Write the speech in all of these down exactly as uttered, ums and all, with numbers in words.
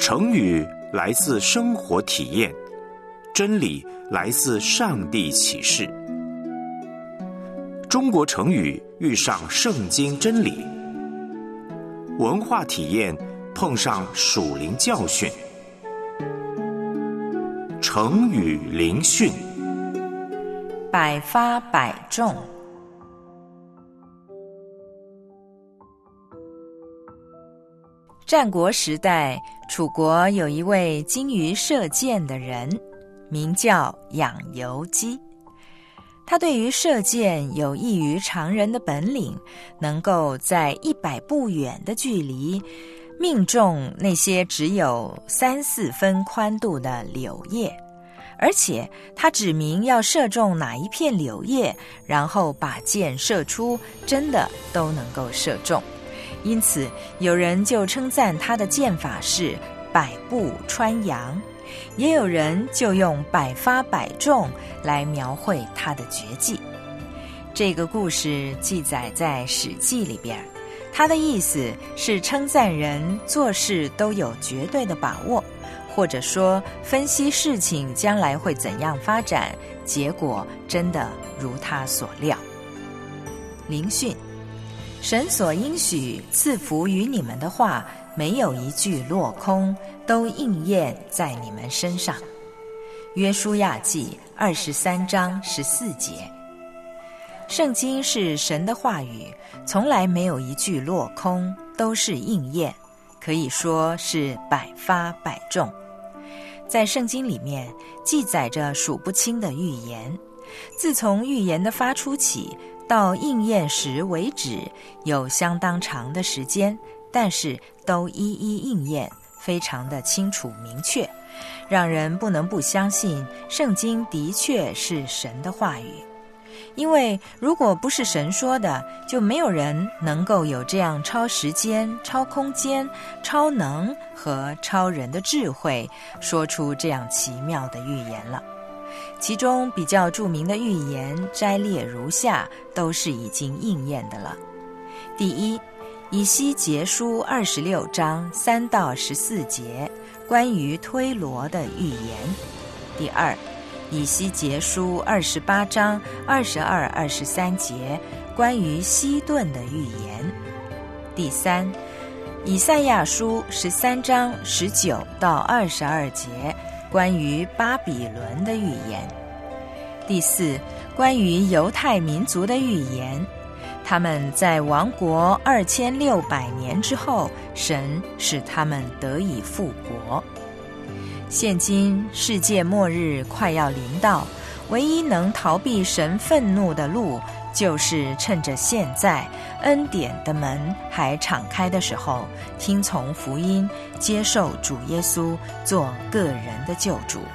成语来自生活体验，真理来自上帝启示。中国成语遇上圣经真理，文化体验碰上属灵教训。成语灵训， 百发百中。战国时代，楚国有一位精于射箭的人，名叫养由基。他对于射箭有异于常人的本领，能够在一百步远的距离命中那些只有三四分宽度的柳叶，而且他指明要射中哪一片柳叶，然后把箭射出，真的都能够射中。因此有人就称赞他的箭法是百步穿杨，也有人就用百发百中来描绘他的绝技。这个故事记载在《史记》里边，他的意思是称赞人做事都有绝对的把握，或者说分析事情将来会怎样发展，结果真的如他所料。灵训，神所应许赐福于你们的话，没有一句落空，都应验在你们身上。约书亚记二十三章十四节。圣经是神的话语，从来没有一句落空，都是应验，可以说是百发百中。在圣经里面记载着数不清的预言，自从预言的发出起到应验时为止，有相当长的时间，但是都一一应验，非常的清楚明确，让人不能不相信圣经的确是神的话语。因为如果不是神说的，就没有人能够有这样超时间、超空间、超能和超人的智慧，说出这样奇妙的预言了。其中比较著名的预言摘列如下，都是已经应验的了。第一，以西结书二十六章三到十四节，关于推罗的预言。第二，以西结书二十八章二十二、二十三节，关于西顿的预言。第三，以赛亚书十三章十九到二十二节，关于巴比伦的预言。第四，关于犹太民族的预言，他们在亡国二千六百年之后，神使他们得以复国。现今世界末日快要临到，唯一能逃避神愤怒的路，就是趁着现在恩典的门还敞开的时候，听从福音，接受主耶稣做个人的救主。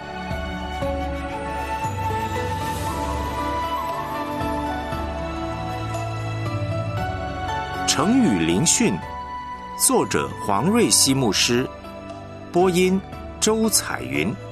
成语灵训，作者黄瑞希牧师，播音周彩云。